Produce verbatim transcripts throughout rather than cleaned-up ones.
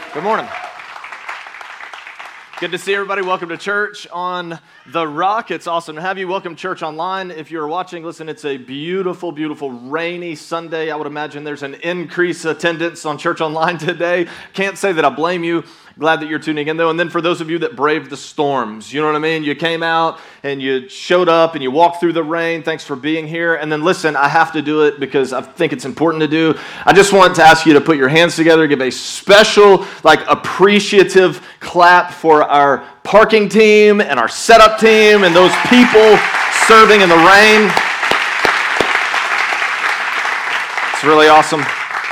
Good morning. Good to see everybody. Welcome to church on the Rock. It's awesome to have you. Welcome church online. If you're watching, listen, it's a beautiful, beautiful rainy Sunday. I would imagine there's an increased attendance on church online today. Can't say that I blame you. Glad that you're tuning in though. And then for those of you that braved the storms, you know what I mean? You came out and you showed up and you walked through the rain. Thanks for being here. And then listen, I have to do it because I think it's important to do. I just want to ask you to put your hands together, give a special, like, appreciative clap for our parking team and our setup team and those people serving in the rain. It's really awesome.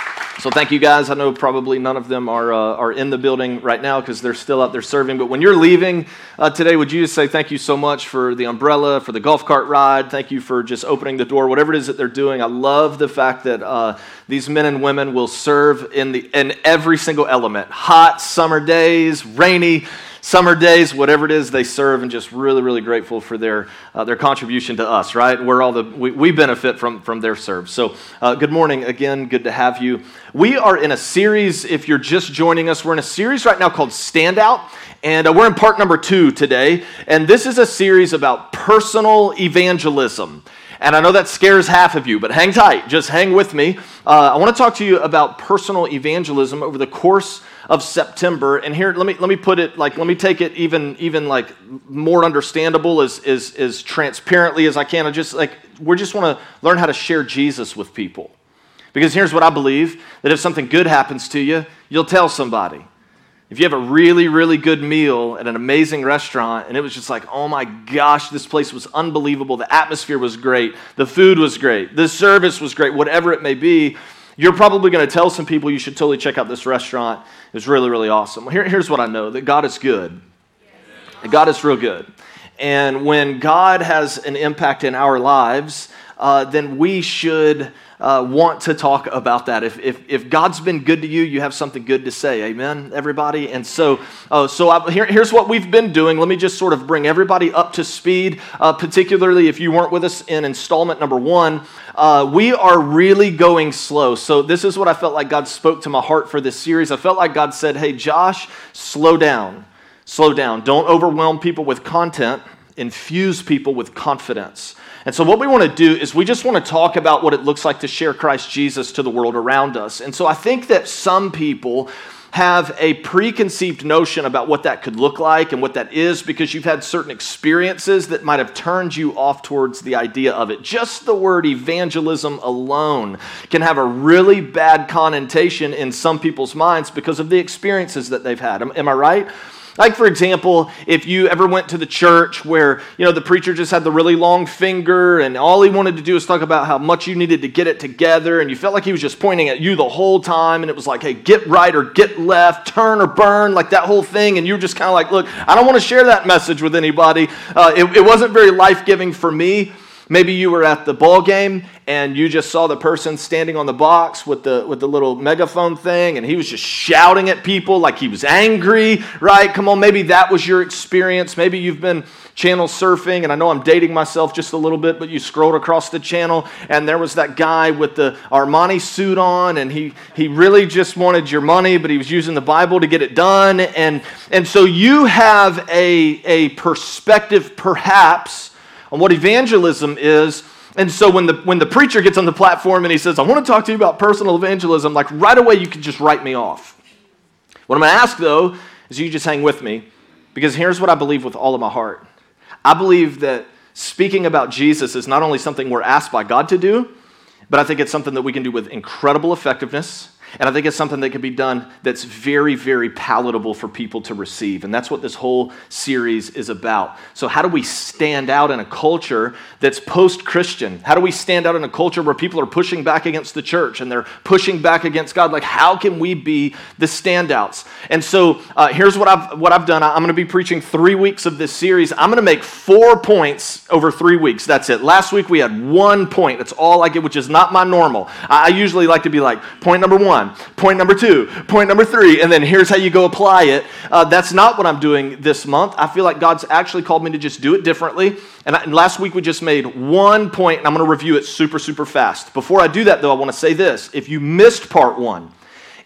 So thank you guys. I know probably none of them are uh, are in the building right now because they're still out there serving. But when you're leaving uh, today, would you just say thank you so much for the umbrella, for the golf cart ride? Thank you for just opening the door, whatever it is that they're doing. I love the fact that uh, these men and women will serve in the in every single element. Hot summer days, rainy summer days, whatever it is they serve, and just really, really grateful for their uh, their contribution to us, right? We're all the we, we benefit from from their serve. So uh, good morning again, good to have you. We are in a series, if you're just joining us, we're in a series right now called Stand Out, and uh, we're in part number two today, and this is a series about personal evangelism. And I know that scares half of you, but hang tight, just hang with me. Uh, I want to talk to you about personal evangelism over the course of September. And here, let me let me put it like, let me take it even even like more understandable as as, as transparently as I can. I just like we just want to learn how to share Jesus with people. Because here's what I believe, that if something good happens to you, you'll tell somebody. If you have a really, really good meal at an amazing restaurant and it was just like, oh my gosh, this place was unbelievable, the atmosphere was great, the food was great, the service was great, whatever it may be, you're probably going to tell some people you should totally check out this restaurant. It was really, really awesome. Well, here, here's what I know, that God is good. That God is real good. And when God has an impact in our lives, uh, then we should Uh, want to talk about that. If, if if God's been good to you, you have something good to say. Amen, everybody? And so uh, so I, here, here's what we've been doing. Let me just sort of bring everybody up to speed, uh, particularly if you weren't with us in installment number one. Uh, we are really going slow. So this is what I felt like God spoke to my heart for this series. I felt like God said, hey, Josh, slow down. Slow down. Don't overwhelm people with content. Infuse people with confidence. And so what we want to do is we just want to talk about what it looks like to share Christ Jesus to the world around us. And so I think that some people have a preconceived notion about what that could look like and what that is because you've had certain experiences that might have turned you off towards the idea of it. Just the word evangelism alone can have a really bad connotation in some people's minds because of the experiences that they've had. Am, am I right? Like, for example, if you ever went to the church where, you know, the preacher just had the really long finger and all he wanted to do was talk about how much you needed to get it together and you felt like he was just pointing at you the whole time and it was like, hey, get right or get left, turn or burn, like that whole thing. And you were just kind of like, look, I don't want to share that message with anybody. Uh, it, it wasn't very life-giving for me. Maybe you were at the ball game and you just saw the person standing on the box with the with the little megaphone thing and he was just shouting at people like he was angry, right? Come on, maybe that was your experience. Maybe you've been channel surfing, and I know I'm dating myself just a little bit, but you scrolled across the channel and there was that guy with the Armani suit on and he he really just wanted your money, but he was using the Bible to get it done. And, and so you have a, a perspective perhaps on what evangelism is. And so when the when the preacher gets on the platform and he says, I want to talk to you about personal evangelism, like right away you can just write me off. What I'm going to ask though is you just hang with me, because here's what I believe with all of my heart. I believe that speaking about Jesus is not only something we're asked by God to do, but I think it's something that we can do with incredible effectiveness. And I think it's something that can be done that's very, very palatable for people to receive. And that's what this whole series is about. So how do we stand out in a culture that's post-Christian? How do we stand out in a culture where people are pushing back against the church and they're pushing back against God? Like, how can we be the standouts? And so uh, here's what I've what I've done. I'm going to be preaching three weeks of this series. I'm going to make four points over three weeks. That's it. Last week we had one point. That's all I get, which is not my normal. I usually like to be like, point number one. Point number two, point number three, and then here's how you go apply it. Uh, that's not what I'm doing this month. I feel like God's actually called me to just do it differently. And, I, and last week we just made one point, and I'm going to review it super, super fast. Before I do that, though, I want to say this. If you missed part one,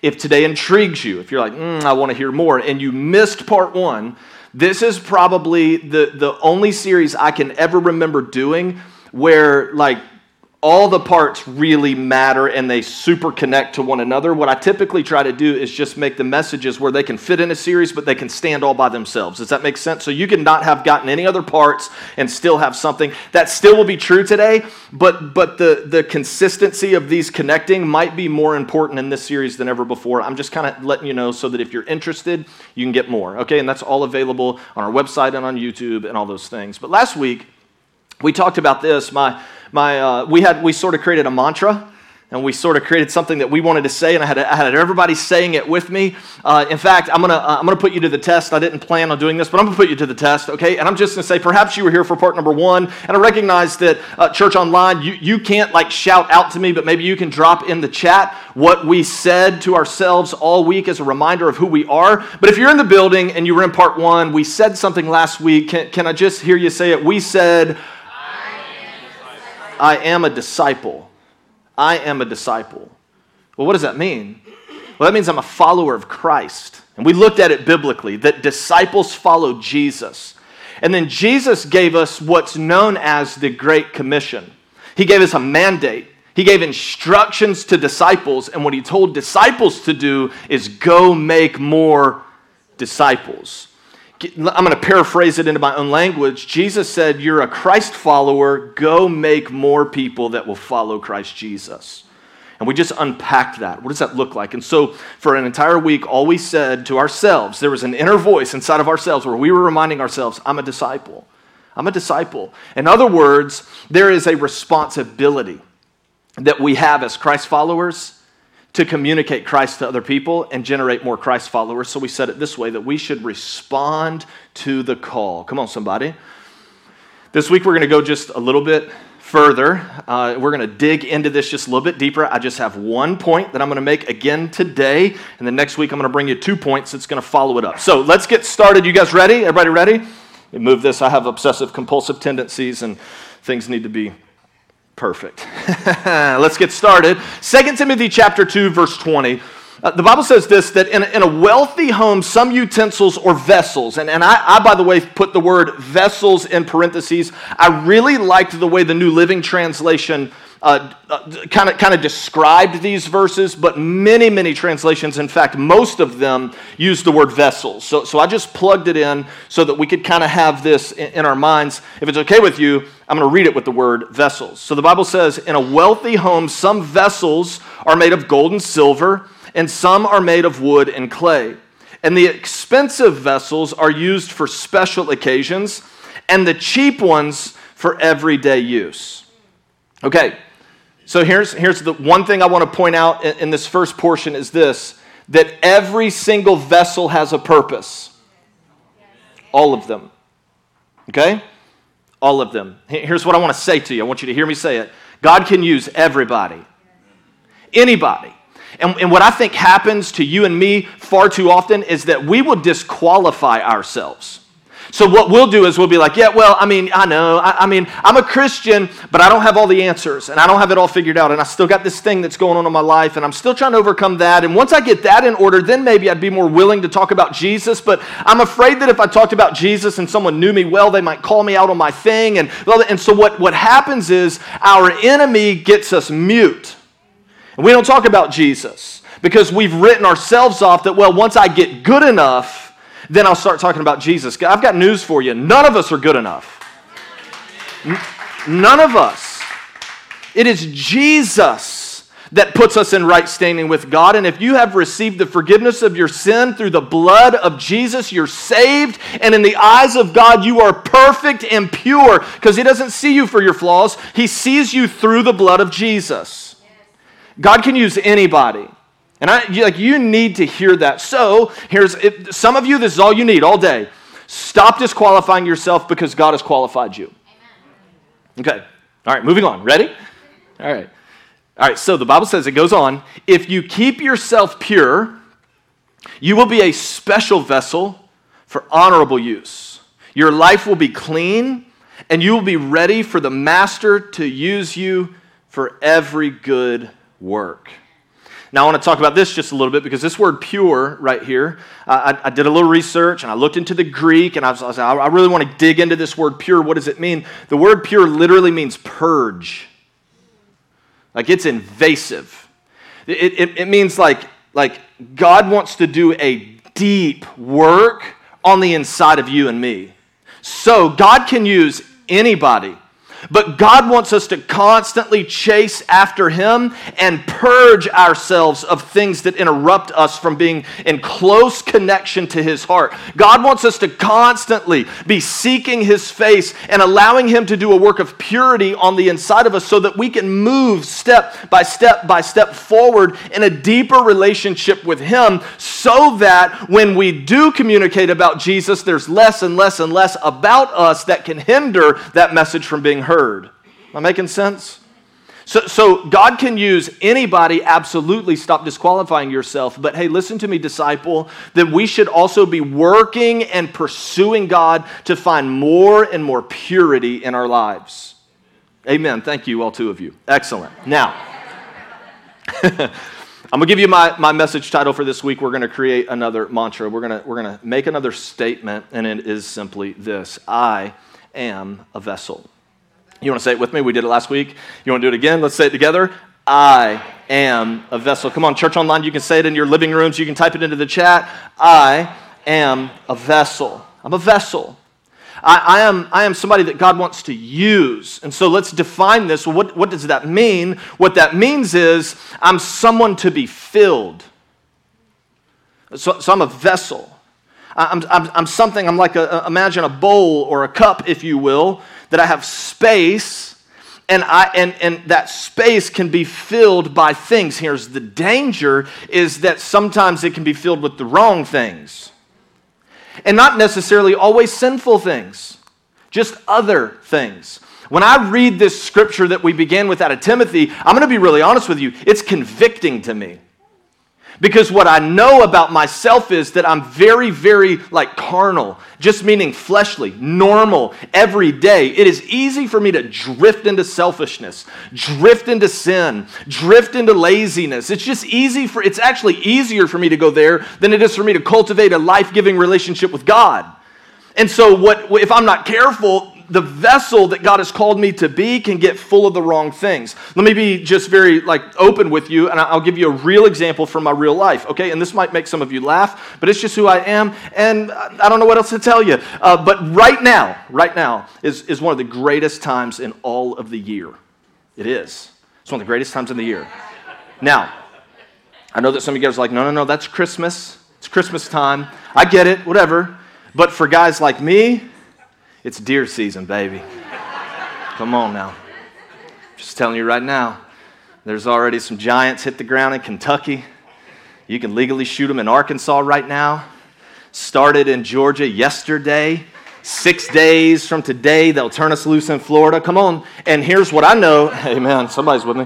If today intrigues you, if you're like, mm, I want to hear more, and you missed part one, this is probably the, the only series I can ever remember doing where like all the parts really matter and they super connect to one another. What I typically try to do is just make the messages where they can fit in a series, but they can stand all by themselves. Does that make sense? So you can not have gotten any other parts and still have something. That still will be true today, but but the, the consistency of these connecting might be more important in this series than ever before. I'm just kind of letting you know so that if you're interested, you can get more, okay? And that's all available on our website and on YouTube and all those things. But last week, we talked about this. My My, uh, we had we sort of created a mantra, and we sort of created something that we wanted to say, and I had I had everybody saying it with me. Uh, in fact, I'm gonna uh, I'm gonna put you to the test. I didn't plan on doing this, but I'm gonna put you to the test, okay? And I'm just gonna say, perhaps you were here for part number one, and I recognize that uh, Church Online, you you can't like shout out to me, but maybe you can drop in the chat what we said to ourselves all week as a reminder of who we are. But if you're in the building and you were in part one, we said something last week. Can can I just hear you say it? We said, I am a disciple. I am a disciple. Well, what does that mean? Well, that means I'm a follower of Christ. And we looked at it biblically, that disciples follow Jesus. And then Jesus gave us what's known as the Great Commission. He gave us a mandate. He gave instructions to disciples. And what he told disciples to do is go make more disciples. I'm going to paraphrase it into my own language. Jesus said, you're a Christ follower, go make more people that will follow Christ Jesus. And we just unpacked that. What does that look like? And so for an entire week, all we said to ourselves, there was an inner voice inside of ourselves where we were reminding ourselves, I'm a disciple. I'm a disciple. In other words, there is a responsibility that we have as Christ followers to communicate Christ to other people and generate more Christ followers. So we said it this way, that we should respond to the call. Come on, somebody. This week we're going to go just a little bit further. Uh, we're going to dig into this just a little bit deeper. I just have one point that I'm going to make again today, and then next week I'm going to bring you two points that's going to follow it up. So let's get started. You guys ready? Everybody ready? Let me move this. I have obsessive compulsive tendencies, and things need to be perfect. Let's get started. Second Timothy chapter two, verse twenty. Uh, the Bible says this, that in a, in a wealthy home, some utensils or vessels, and, and I, I, by the way, put the word vessels in parentheses. I really liked the way the New Living Translation uh, kind of kind of described these verses, but many, many translations, in fact, most of them use the word vessels. So, so I just plugged it in so that we could kind of have this in, in our minds. If it's okay with you, I'm going to read it with the word vessels. So the Bible says, in a wealthy home, some vessels are made of gold and silver, and some are made of wood and clay. And the expensive vessels are used for special occasions, and the cheap ones for everyday use. Okay, so here's, here's the one thing I want to point out in, in this first portion is this, that every single vessel has a purpose. All of them. Okay? All of them. Here's what I want to say to you. I want you to hear me say it. God can use everybody. Anybody. And, and what I think happens to you and me far too often is that we will disqualify ourselves. So what we'll do is we'll be like, yeah, well, I mean, I know. I, I mean, I'm a Christian, but I don't have all the answers, and I don't have it all figured out, and I still got this thing that's going on in my life, and I'm still trying to overcome that. And once I get that in order, then maybe I'd be more willing to talk about Jesus. But I'm afraid that if I talked about Jesus and someone knew me well, they might call me out on my thing. And, and so what, what happens is our enemy gets us mute. And we don't talk about Jesus because we've written ourselves off that, well, once I get good enough, then I'll start talking about Jesus. I've got news for you. None of us are good enough. None of us. It is Jesus that puts us in right standing with God. And if you have received the forgiveness of your sin through the blood of Jesus, you're saved. And in the eyes of God, you are perfect and pure because He doesn't see you for your flaws. He sees you through the blood of Jesus. God can use anybody. And I, like, you need to hear that. So here's it, some of you, this is all you need all day. Stop disqualifying yourself because God has qualified you. Amen. Okay. All right, moving on. Ready? All right. All right, so the Bible says, it goes on, if you keep yourself pure, you will be a special vessel for honorable use. Your life will be clean, and you will be ready for the Master to use you for every good work. Now, I want to talk about this just a little bit because this word pure right here, uh, I, I did a little research and I looked into the Greek and I was, I was like, I really want to dig into this word pure. What does it mean? The word pure literally means purge. Like it's invasive. It, it, it means like, like God wants to do a deep work on the inside of you and me. So God can use anybody. But God wants us to constantly chase after Him and purge ourselves of things that interrupt us from being in close connection to His heart. God wants us to constantly be seeking His face and allowing Him to do a work of purity on the inside of us so that we can move step by step by step forward in a deeper relationship with Him, so that when we do communicate about Jesus, there's less and less and less about us that can hinder that message from being heard. Heard. Am I making sense? So, so God can use anybody, absolutely. Stop disqualifying yourself. But hey, listen to me, disciple, that we should also be working and pursuing God to find more and more purity in our lives. Amen. Thank you, all two of you. Excellent. Now, I'm going to give you my, my message title for this week. We're going to create another mantra. We're going to, we're going to make another statement, and it is simply this: I am a vessel. You want to say it with me? We did it last week. You want to do it again? Let's say it together. I am a vessel. Come on, church online, you can say it in your living rooms. You can type it into the chat. I am a vessel. I'm a vessel. I, I am I am somebody that God wants to use. And so let's define this. What, what does that mean? What that means is I'm someone to be filled. So, so I'm a vessel. I'm, I'm, I'm something, I'm like, a, imagine a bowl or a cup, if you will, that I have space, and I and, and that space can be filled by things. Here's the danger, is that sometimes it can be filled with the wrong things. And not necessarily always sinful things, just other things. When I read this scripture that we began with out of Timothy, I'm going to be really honest with you, it's convicting to me. Because what I know about myself is that I'm very, very like carnal, just meaning fleshly, normal, every day. It is easy for me to drift into selfishness, drift into sin, drift into laziness. It's just easy for, it's actually easier for me to go there than it is for me to cultivate a life-giving relationship with God. And so what if I'm not careful, the vessel that God has called me to be can get full of the wrong things. Let me be just very like open with you, and I'll give you a real example from my real life, okay? And this might make some of you laugh, but it's just who I am, and I don't know what else to tell you. Uh, but right now, right now is, is one of the greatest times in all of the year. It is. It's one of the greatest times in the year. Now, I know that some of you guys are like, no, no, no, that's Christmas. It's Christmas time. I get it, whatever. But for guys like me, it's deer season, baby. Come on now. Just telling you right now, there's already some giants hit the ground in Kentucky. You can legally shoot them in Arkansas right now. Started in Georgia yesterday. Six days from today, they'll turn us loose in Florida. Come on. And here's what I know. Hey, man, somebody's with me.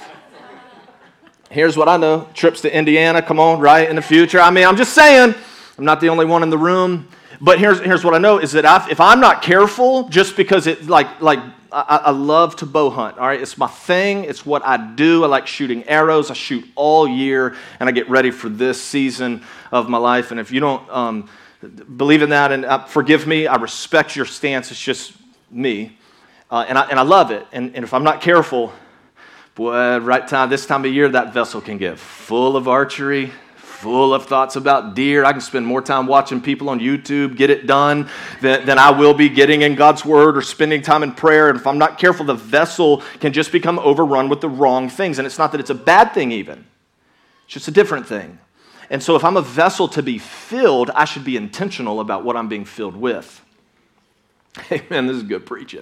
Here's what I know. Trips to Indiana, come on, right, in the future. I mean, I'm just saying, I'm not the only one in the room. But here's here's what I know is that I've, if I'm not careful, just because it like like I, I love to bow hunt. All right, it's my thing. It's what I do. I like shooting arrows. I shoot all year, and I get ready for this season of my life. And if you don't um, believe in that, and uh, forgive me, I respect your stance. It's just me, uh, and I and I love it. And and if I'm not careful, boy, right time this time of year, that vessel can get full of archery, full of thoughts about deer. I can spend more time watching people on YouTube get it done than, than I will be getting in God's Word or spending time in prayer. And if I'm not careful, the vessel can just become overrun with the wrong things. And it's not that it's a bad thing even. It's just a different thing. And so if I'm a vessel to be filled, I should be intentional about what I'm being filled with. Hey, man, this is good preaching.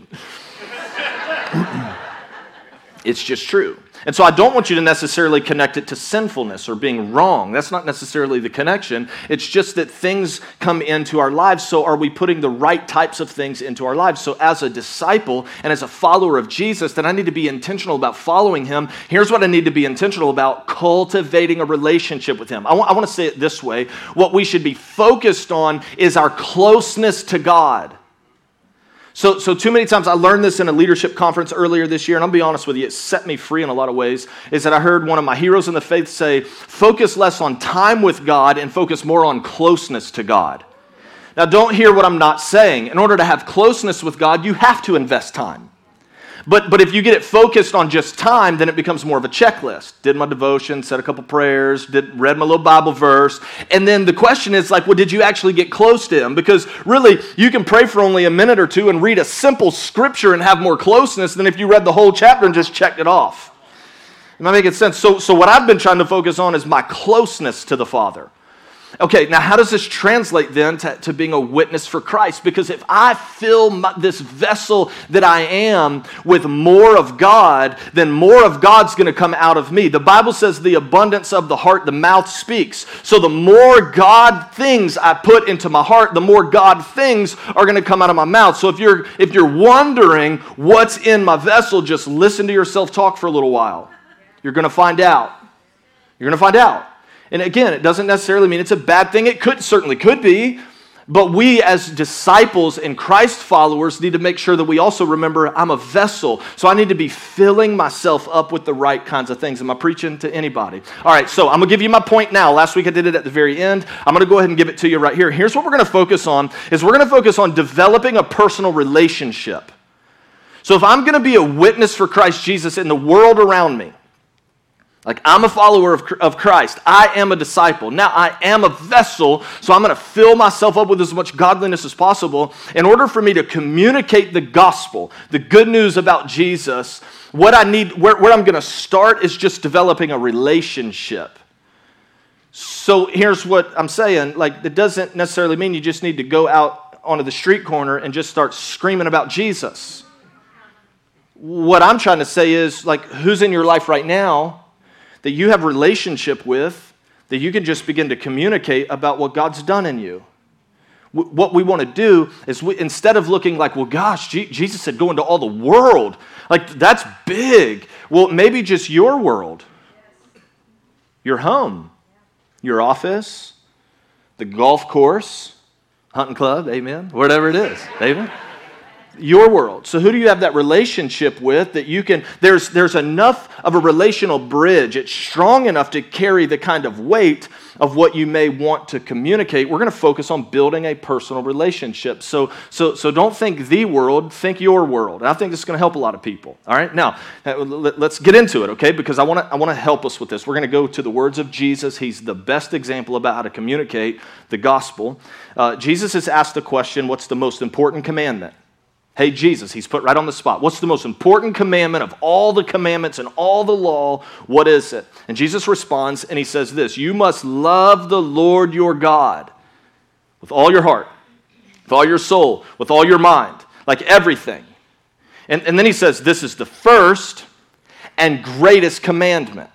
It's just true. And so I don't want you to necessarily connect it to sinfulness or being wrong. That's not necessarily the connection. It's just that things come into our lives. So are we putting the right types of things into our lives? So as a disciple and as a follower of Jesus, then I need to be intentional about following Him. Here's what I need to be intentional about: cultivating a relationship with Him. I want, I want to say it this way. What we should be focused on is our closeness to God. So, so too many times, I learned this in a leadership conference earlier this year, and I'll be honest with you, it set me free in a lot of ways, is that I heard one of my heroes in the faith say, focus less on time with God and focus more on closeness to God. Now, don't hear what I'm not saying. In order to have closeness with God, you have to invest time. But, but if you get it focused on just time, then it becomes more of a checklist. Did my devotion, said a couple prayers, did read my little Bible verse. And then the question is like, well, did you actually get close to him? Because really, you can pray for only a minute or two and read a simple scripture and have more closeness than if you read the whole chapter and just checked it off. Am I making sense? So, so what I've been trying to focus on is my closeness to the Father. Okay, now how does this translate then to, to being a witness for Christ? Because if I fill my, this vessel that I am with more of God, then more of God's going to come out of me. The Bible says the abundance of the heart, the mouth speaks. So the more God things I put into my heart, the more God things are going to come out of my mouth. So if you're if you're wondering what's in my vessel, just listen to yourself talk for a little while. You're going to find out. You're going to find out. And again, it doesn't necessarily mean it's a bad thing. It could certainly could be. But we as disciples and Christ followers need to make sure that we also remember I'm a vessel. So I need to be filling myself up with the right kinds of things. Am I preaching to anybody? All right, so I'm going to give you my point now. Last week I did it at the very end. I'm going to go ahead and give it to you right here. Here's what we're going to focus on is we're going to focus on developing a personal relationship. So if I'm going to be a witness for Christ Jesus in the world around me, like, I'm a follower of, of Christ. I am a disciple. Now, I am a vessel, so I'm going to fill myself up with as much godliness as possible. In order for me to communicate the gospel, the good news about Jesus, what I need, where, where I'm going to start is just developing a relationship. So here's what I'm saying. Like, it doesn't necessarily mean you just need to go out onto the street corner and just start screaming about Jesus. What I'm trying to say is, like, who's in your life right now that you have a relationship with, that you can just begin to communicate about what God's done in you. W- what we want to do is, we, instead of looking like, well, gosh, G- Jesus said go into all the world. Like, that's big. Well, maybe just your world, your home, your office, the golf course, hunting club, amen, whatever it is, amen. Your world. So who do you have that relationship with that you can, there's there's enough of a relational bridge. It's strong enough to carry the kind of weight of what you may want to communicate. We're going to focus on building a personal relationship. So so so don't think the world, think your world. And I think this is going to help a lot of people. All right? Now, let's get into it, okay? Because I want to I want to help us with this. We're going to go to the words of Jesus. He's the best example about how to communicate the gospel. Uh, Jesus has asked the question, what's the most important commandment? Hey, Jesus, he's put right on the spot. What's the most important commandment of all the commandments and all the law? What is it? And Jesus responds and he says this, you must love the Lord your God with all your heart, with all your soul, with all your mind, like everything. And, and then he says, this is the first and greatest commandment.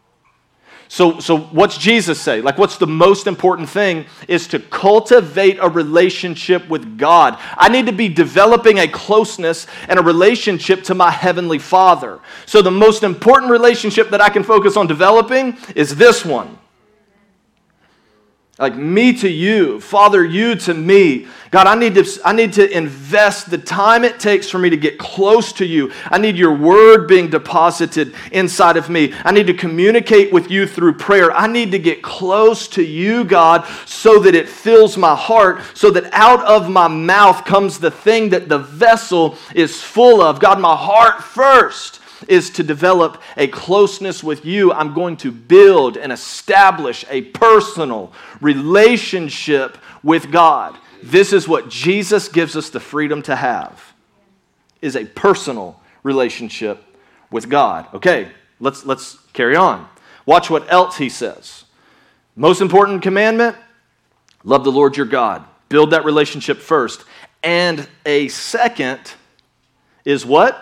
So, so what's Jesus say? Like, what's the most important thing is to cultivate a relationship with God. I need to be developing a closeness and a relationship to my Heavenly Father. So the most important relationship that I can focus on developing is this one. Like me to you, Father, you to me. God, I need to I need to invest the time it takes for me to get close to you. I need your word being deposited inside of me. I need to communicate with you through prayer. I need to get close to you, God, so that it fills my heart, so that out of my mouth comes the thing that the vessel is full of. God, my heart first is to develop a closeness with you. I'm going to build and establish a personal relationship with God. This is what Jesus gives us the freedom to have, is a personal relationship with God. Okay, let's, let's carry on. Watch what else he says. Most important commandment, love the Lord your God. Build that relationship first. And a second is what?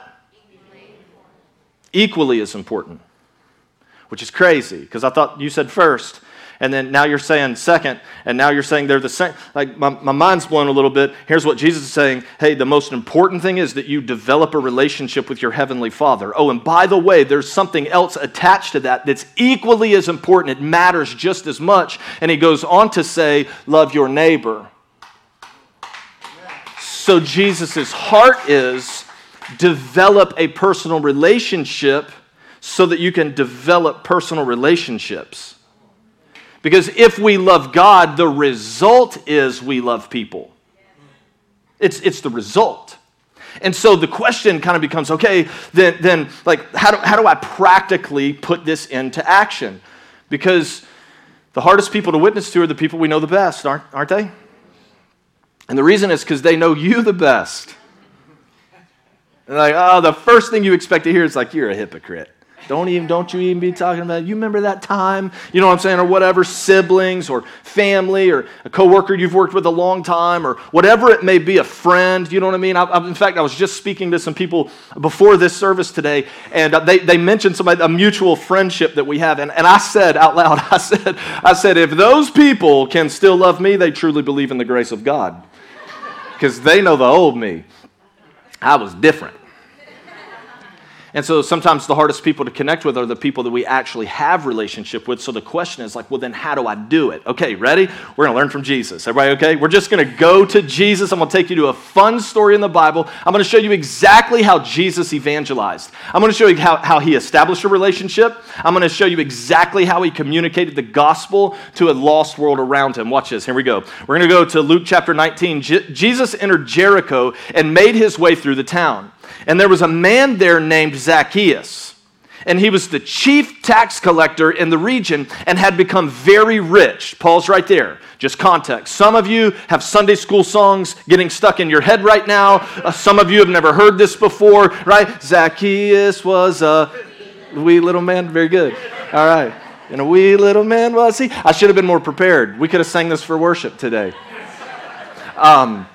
Equally as important, which is crazy because I thought you said first and then now you're saying second and now you're saying they're the same. Like my, my mind's blown a little bit. Here's what Jesus is saying. Hey, the most important thing is that you develop a relationship with your Heavenly Father. Oh, and by the way, there's something else attached to that that's equally as important. It matters just as much. And he goes on to say, love your neighbor. So Jesus' heart is develop a personal relationship so that you can develop personal relationships. Because if we love God, the result is we love people. It's, it's the result. And so the question kind of becomes, okay, then, then like, how do, how do I practically put this into action? Because the hardest people to witness to are the people we know the best, aren't, aren't they? And the reason is because they know you the best. And like, oh, the first thing you expect to hear is like, you're a hypocrite. Don't even, don't you even be talking about it. You remember that time? You know what I'm saying? Or whatever, siblings or family or a coworker you've worked with a long time or whatever it may be, a friend. You know what I mean? I, I, in fact, I was just speaking to some people before this service today, and they, they mentioned somebody, a mutual friendship that we have. And, and I said out loud, I said, I said, if those people can still love me, they truly believe in the grace of God. Because they know the old me. I was different. And so sometimes the hardest people to connect with are the people that we actually have relationship with. So the question is like, well, then how do I do it? Okay, ready? We're going to learn from Jesus. Everybody okay? We're just going to go to Jesus. I'm going to take you to a fun story in the Bible. I'm going to show you exactly how Jesus evangelized. I'm going to show you how, how he established a relationship. I'm going to show you exactly how he communicated the gospel to a lost world around him. Watch this. Here we go. We're going to go to Luke chapter nineteen. Je- Jesus entered Jericho and made his way through the town. And there was a man there named Zacchaeus, and he was the chief tax collector in the region and had become very rich. Paul's right there. Just context. Some of you have Sunday school songs getting stuck in your head right now. Uh, some of you have never heard this before, right? Zacchaeus was a wee little man. Very good. All right. And a wee little man was he. I should have been more prepared. We could have sang this for worship today. Um...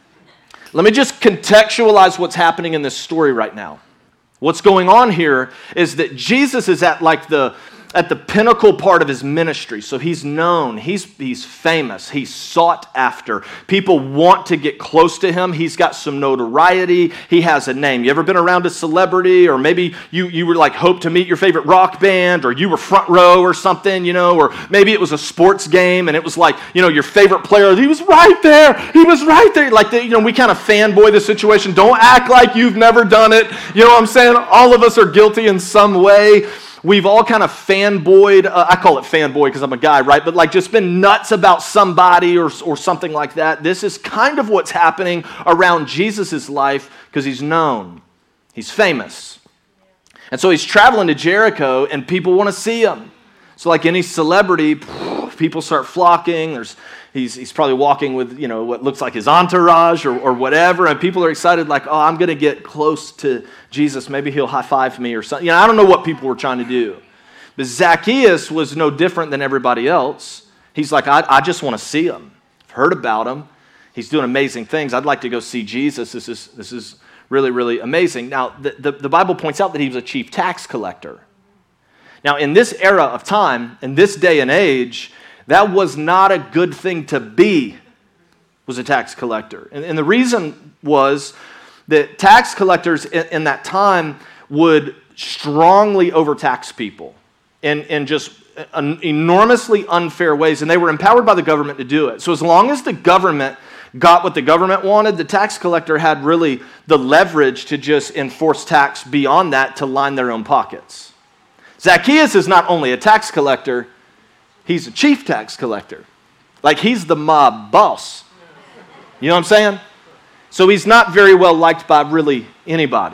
Let me just contextualize what's happening in this story right now. What's going on here is that Jesus is at like the at the pinnacle part of his ministry. So he's known, he's, he's famous, he's sought after. People want to get close to him. He's got some notoriety. He has a name. You ever been around a celebrity, or maybe you, you were like hope to meet your favorite rock band, or you were front row or something, you know, or maybe it was a sports game and it was like, you know, your favorite player, he was right there. He was right there. Like, the, you know, we kind of fanboy the situation. Don't act like you've never done it. You know what I'm saying? All of us are guilty in some way. We've all kind of fanboyed, uh, I call it fanboy because I'm a guy, right? But like just been nuts about somebody or, or something like that. This is kind of what's happening around Jesus' life because he's known. He's famous. And so he's traveling to Jericho and people want to see him. So like any celebrity, people start flocking. There's He's he's probably walking with, you know, what looks like his entourage or, or whatever, and people are excited like, oh, I'm going to get close to Jesus. Maybe he'll high-five me or something. You know, I don't know what people were trying to do. But Zacchaeus was no different than everybody else. He's like, I, I just want to see him. I've heard about him. He's doing amazing things. I'd like to go see Jesus. This is this is really, really amazing. Now, the, the, the Bible points out that he was a chief tax collector. Now, in this era of time, in this day and age, that was not a good thing to be, was a tax collector. And, and the reason was that tax collectors in, in that time would strongly overtax people in, in just an enormously unfair ways, and they were empowered by the government to do it. So as long as the government got what the government wanted, the tax collector had really the leverage to just enforce tax beyond that to line their own pockets. Zacchaeus is not only a tax collector, he's a chief tax collector. Like, he's the mob boss. You know what I'm saying? So he's not very well liked by really anybody.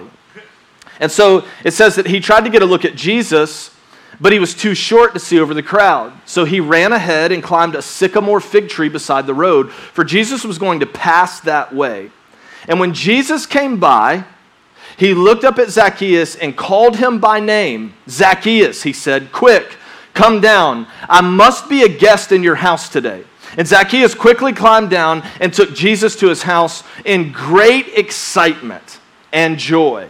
And so it says that he tried to get a look at Jesus, but he was too short to see over the crowd. So he ran ahead and climbed a sycamore fig tree beside the road, for Jesus was going to pass that way. And when Jesus came by, he looked up at Zacchaeus and called him by name. Zacchaeus, he said, quick, come down. I must be a guest in your house today. And Zacchaeus quickly climbed down and took Jesus to his house in great excitement and joy.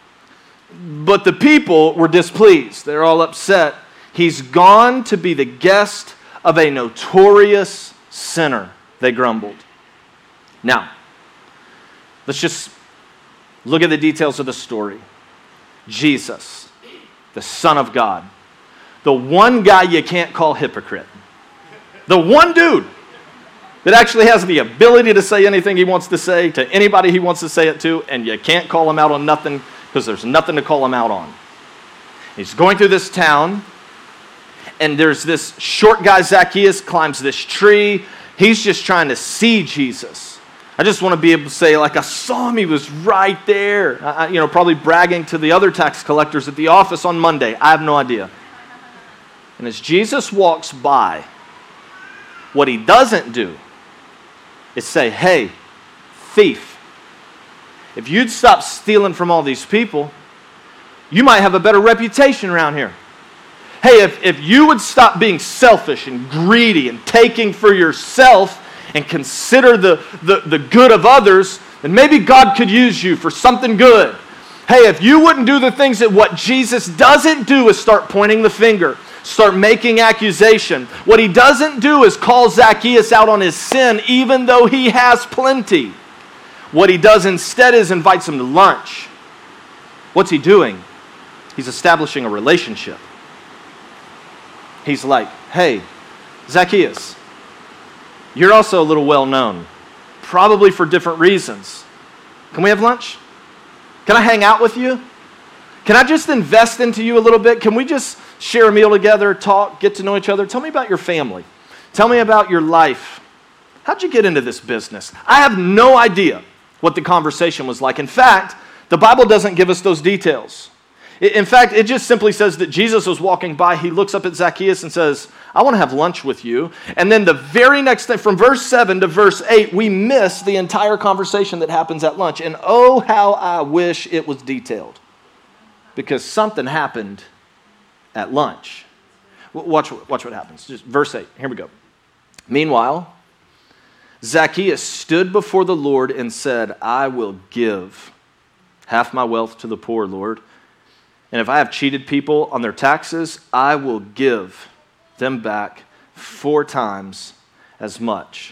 But the people were displeased. They're all upset. He's gone to be the guest of a notorious sinner, they grumbled. Now, let's just look at the details of the story. Jesus, the Son of God, the one guy you can't call hypocrite. The one dude that actually has the ability to say anything he wants to say to anybody he wants to say it to, and you can't call him out on nothing because there's nothing to call him out on. He's going through this town, and there's this short guy, Zacchaeus, climbs this tree. He's just trying to see Jesus. I just want to be able to say, like, I saw him, he was right there. I, you know, probably bragging to the other tax collectors at the office on Monday. I have no idea. And as Jesus walks by, what he doesn't do is say, hey, thief, if you'd stop stealing from all these people, you might have a better reputation around here. Hey, if, if you would stop being selfish and greedy and taking for yourself and consider the, the, the good of others, then maybe God could use you for something good. Hey, if you wouldn't do the things that what Jesus doesn't do is start pointing the finger, start making accusation. What he doesn't do is call Zacchaeus out on his sin, even though he has plenty. What he does instead is invites him to lunch. What's he doing? He's establishing a relationship. He's like, hey, Zacchaeus, you're also a little well known, probably for different reasons. Can we have lunch? Can I hang out with you? Can I just invest into you a little bit? Can we just share a meal together, talk, get to know each other? Tell me about your family. Tell me about your life. How'd you get into this business? I have no idea what the conversation was like. In fact, the Bible doesn't give us those details. In fact, it just simply says that Jesus was walking by. He looks up at Zacchaeus and says, I want to have lunch with you. And then the very next thing, from verse seven to verse eight, we miss the entire conversation that happens at lunch. And oh, how I wish it was detailed. Because something happened at lunch. Watch, watch what happens. Just verse eight. Here we go. Meanwhile, Zacchaeus stood before the Lord and said, I will give half my wealth to the poor, Lord. And if I have cheated people on their taxes, I will give them back four times as much.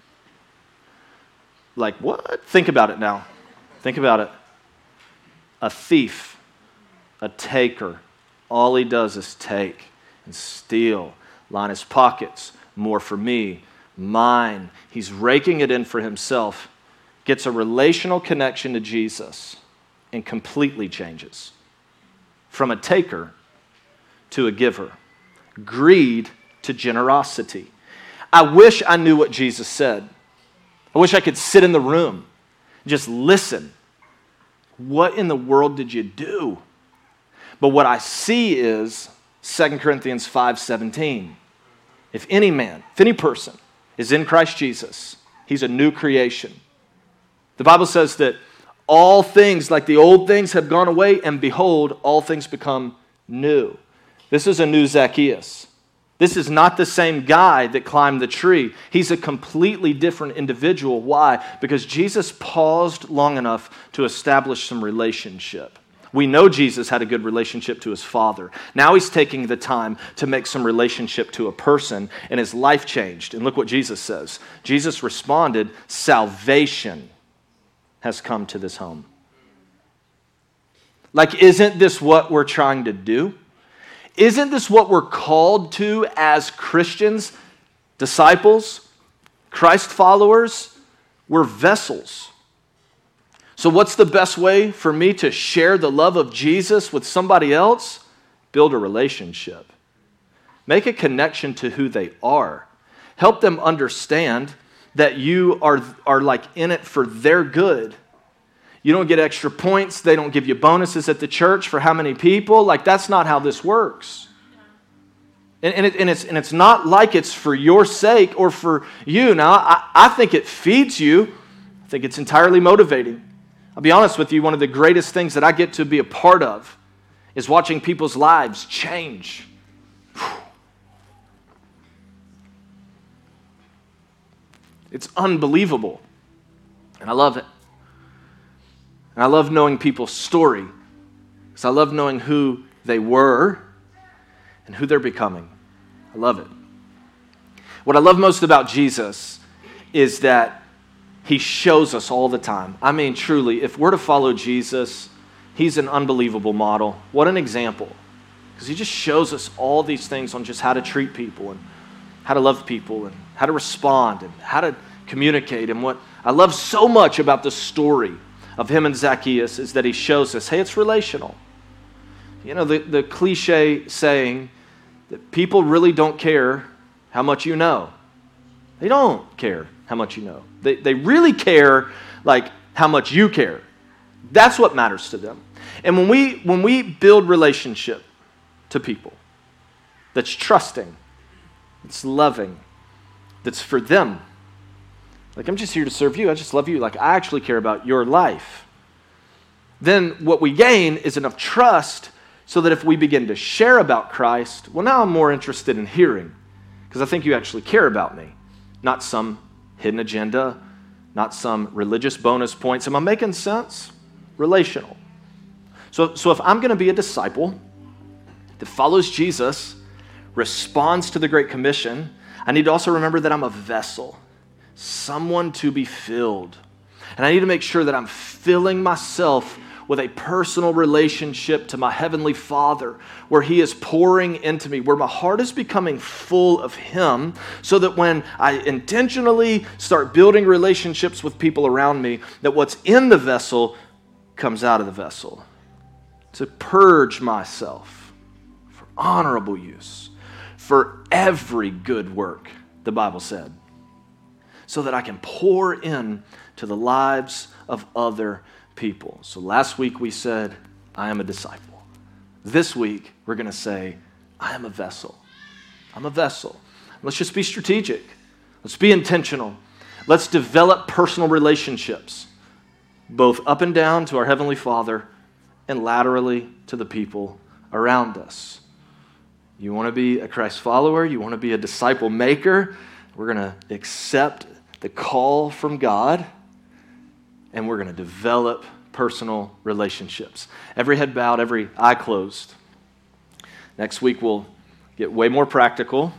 Like what? Think about it now. Think about it. A thief, a taker, all he does is take and steal, line his pockets, more for me, mine. He's raking it in for himself, gets a relational connection to Jesus, and completely changes. From a taker to a giver. Greed to generosity. I wish I knew what Jesus said. I wish I could sit in the room and just listen. What in the world did you do? But what I see is Second Corinthians five seventeen. If any man, if any person is in Christ Jesus, he's a new creation. The Bible says that all things, like the old things, have gone away, and behold, all things become new. This is a new Zacchaeus. This is not the same guy that climbed the tree. He's a completely different individual. Why? Because Jesus paused long enough to establish some relationship. We know Jesus had a good relationship to his Father. Now he's taking the time to make some relationship to a person, and his life changed. And look what Jesus says. Jesus responded, salvation has come to this home. Like, isn't this what we're trying to do? Isn't this what we're called to as Christians, disciples, Christ followers? We're vessels. So what's the best way for me to share the love of Jesus with somebody else? Build a relationship. Make a connection to who they are. Help them understand that you are, are like in it for their good. You don't get extra points. They don't give you bonuses at the church for how many people. Like, that's not how this works. And, and, it, and, it's, and it's not like it's for your sake or for you. Now, I, I think it feeds you. I think it's entirely motivating. I'll be honest with you, one of the greatest things that I get to be a part of is watching people's lives change. It's unbelievable. And I love it. And I love knowing people's story. Because I love knowing who they were and who they're becoming. I love it. What I love most about Jesus is that he shows us all the time. I mean, truly, if we're to follow Jesus, he's an unbelievable model. What an example. Because he just shows us all these things on just how to treat people and how to love people and how how to respond, and how to communicate. And what I love so much about the story of him and Zacchaeus is that he shows us, hey, it's relational. You know, the, the cliche saying that people really don't care how much you know. They don't care how much you know. They, they really care, like, how much you care. That's what matters to them. And when we when we build relationship to people that's trusting, that's loving, that's for them, like, I'm just here to serve you, I just love you, like, I actually care about your life, then what we gain is enough trust so that if we begin to share about Christ, well, now I'm more interested in hearing because I think you actually care about me, not some hidden agenda, not some religious bonus points. Am I making sense? Relational. So, so if I'm going to be a disciple that follows Jesus, responds to the Great Commission, I need to also remember that I'm a vessel, someone to be filled. And I need to make sure that I'm filling myself with a personal relationship to my Heavenly Father, where He is pouring into me, where my heart is becoming full of Him, so that when I intentionally start building relationships with people around me, that what's in the vessel comes out of the vessel. To purge myself for honorable use, for every good work, the Bible said, so that I can pour in to the lives of other people. So last week we said, I am a disciple. This week we're going to say, I am a vessel. I'm a vessel. Let's just be strategic. Let's be intentional. Let's develop personal relationships, both up and down to our Heavenly Father and laterally to the people around us. You want to be a Christ follower? You want to be a disciple maker? We're going to accept the call from God, and we're going to develop personal relationships. Every head bowed, every eye closed. Next week we'll get way more practical.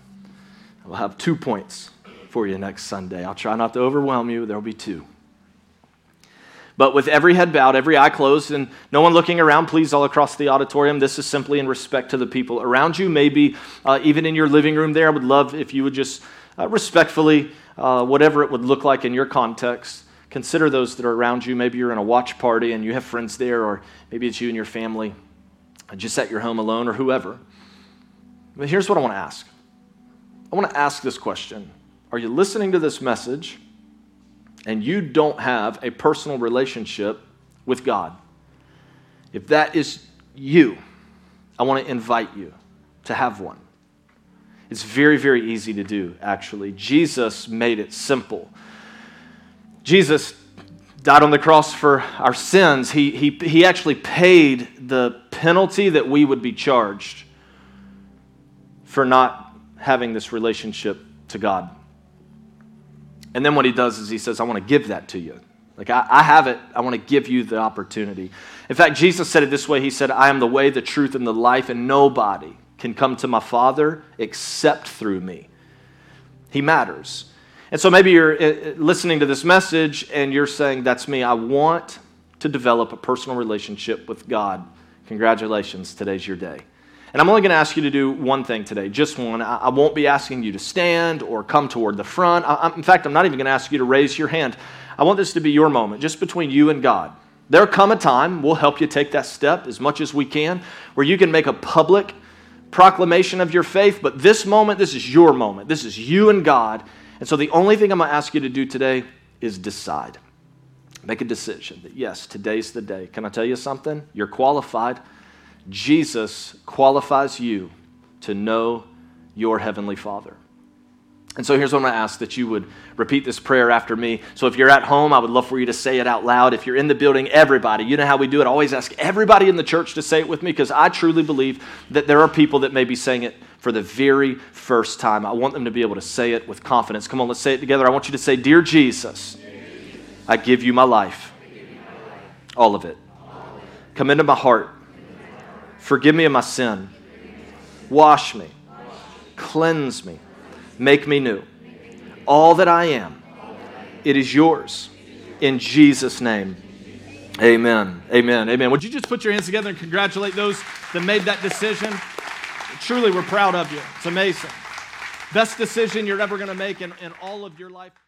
We'll have two points for you next Sunday. I'll try not to overwhelm you. There'll be two. But with every head bowed, every eye closed, and no one looking around, please, all across the auditorium, this is simply in respect to the people around you. Maybe uh, even in your living room there, I would love if you would just uh, respectfully, uh, whatever it would look like in your context, consider those that are around you. Maybe you're in a watch party and you have friends there, or maybe it's you and your family, just at your home alone, or whoever. But here's what I want to ask. I want to ask this question. Are you listening to this message and you don't have a personal relationship with God? If that is you, I want to invite you to have one. It's very, very easy to do, actually. Jesus made it simple. Jesus died on the cross for our sins. He, he, he actually paid the penalty that we would be charged for not having this relationship to God. And then what he does is he says, I want to give that to you. Like, I, I have it. I want to give you the opportunity. In fact, Jesus said it this way. He said, I am the way, the truth, and the life, and nobody can come to my Father except through me. He matters. And so maybe you're listening to this message and you're saying, that's me. I want to develop a personal relationship with God. Congratulations. Today's your day. And I'm only going to ask you to do one thing today, just one. I won't be asking you to stand or come toward the front. I, in fact, I'm not even going to ask you to raise your hand. I want this to be your moment, just between you and God. There'll come a time, we'll help you take that step as much as we can, where you can make a public proclamation of your faith. But this moment, this is your moment. This is you and God. And so the only thing I'm going to ask you to do today is decide. Make a decision that, yes, today's the day. Can I tell you something? You're qualified. Jesus qualifies you to know your Heavenly Father. And so here's what I'm going to ask, that you would repeat this prayer after me. So if you're at home, I would love for you to say it out loud. If you're in the building, everybody, you know how we do it. I always ask everybody in the church to say it with me, because I truly believe that there are people that may be saying it for the very first time. I want them to be able to say it with confidence. Come on, let's say it together. I want you to say, Dear Jesus, I give you my life, all of it. Come into my heart. Forgive me of my sin. Wash me. Cleanse me. Make me new. All that I am, it is yours. In Jesus' name, amen. Amen. Amen. Would you just put your hands together and congratulate those that made that decision? Truly, we're proud of you. It's amazing. best decision you're ever going to make in, in all of your life.